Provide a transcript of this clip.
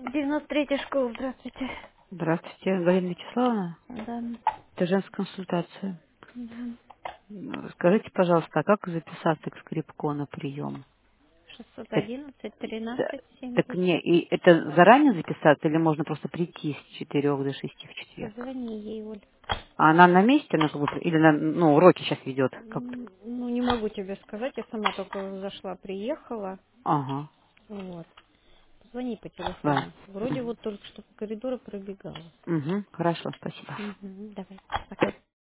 93-я школа, здравствуйте. Здравствуйте, Галина Вячеславовна. Да, Это женская консультация. да. Скажите, пожалуйста, а как записаться к Скрипко на прием? Это, 611 да, 13 так 70. не, и это заранее записаться или можно просто прийти с 4 до 6 в четверг? Позвони ей, Оль. А она на месте, она как бы, или на, ну, уроки сейчас ведет? Как? Ну, не могу тебе сказать, я сама только зашла, приехала. Ага, Вот. Позвони по да. телефону. Вроде вот только что по коридору пробегала. Угу, хорошо, спасибо. Угу, давай. Пока.